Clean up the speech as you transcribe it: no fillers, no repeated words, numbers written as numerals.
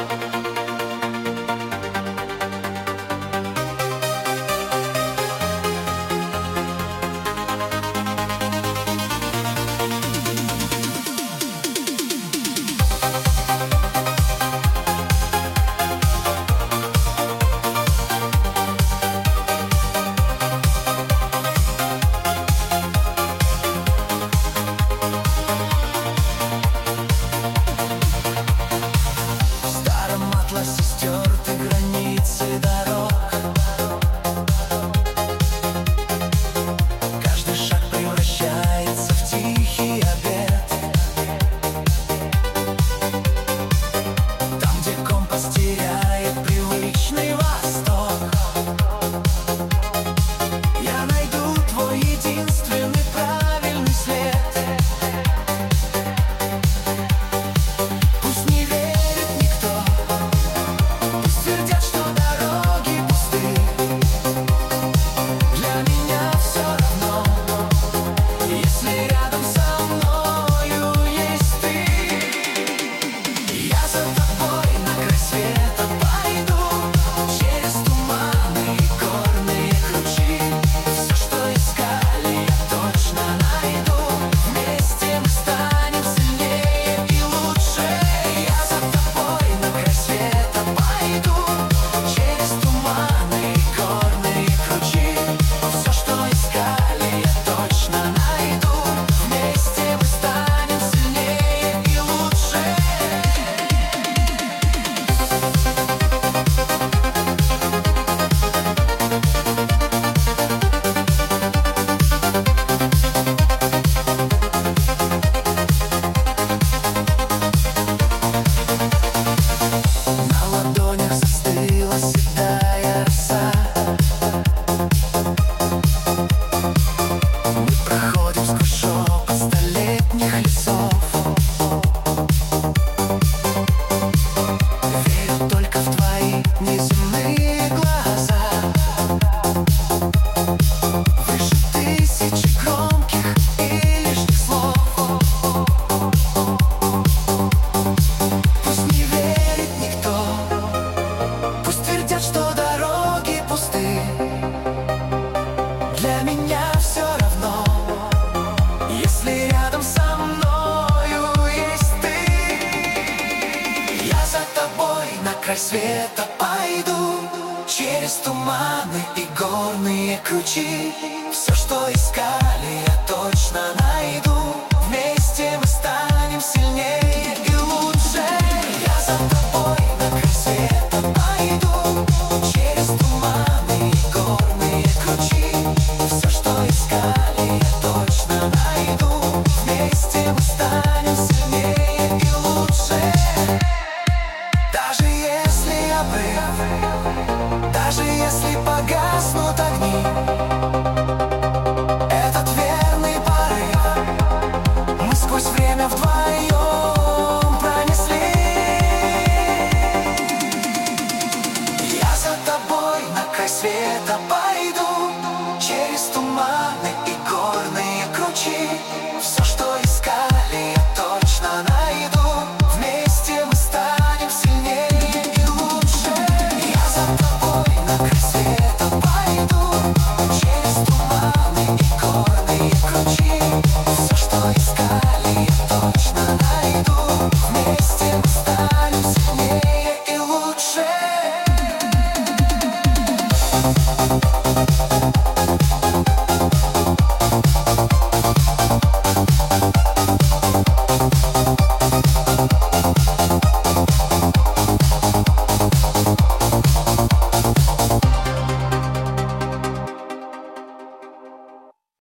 Стерты границы дорог. Каждый шаг превращается в тихий обед. Там, где компас теряет привычный восток, я найду твой единственный правильный след. Пусть не верит никто, твердят, что дороги пусты. Для меня все равно, если рядом со мною есть ты. Я за тобой на край света пойду, через туманы и горные ключи. Все, что искали, я точно найду. Вместе мы станем сильнее и лучше. Я за тобой на край света пойду, через туманы и горные ключи. Все, что искали, я точно найду. Вместе мы станем сильнее и лучше. На ладонях застыла седая роса. Мы проходим сквозь шепот столетних лесов. Верю только в твои неземные глаза. Выше тысячи громких и лишних слов. Пусть не верит никто, пусть твердят, что дороги пусты. Для меня все равно, если рядом со мною есть ты. Я за тобой на край света пойду, через туманы и горные ключи. Все, что искали, я точно найду. Вместе мы станем сильнее и лучше. Я за тобой на край света пойду, через туманы и горные ключи. Все, что искали, я точно найду. Вместе мы станем